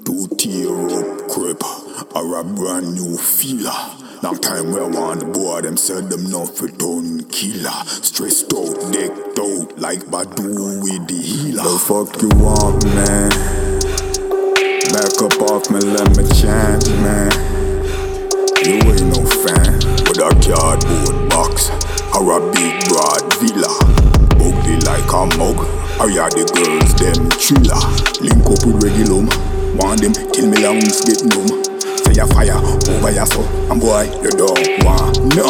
To tear up crib or a brand new feeler. Long time we want the boy, them said them not for done killer. Stressed out, decked out like Badu with the healer. The fuck you want, man? Back up off me, let me chant, man. You ain't no fan with a cardboard box or a big broad villa. Ugly like a mug, or ya the girls them thriller. Link up with regulum, want them till me lungs get numb. Say a fire over your soul, and boy you don't want no.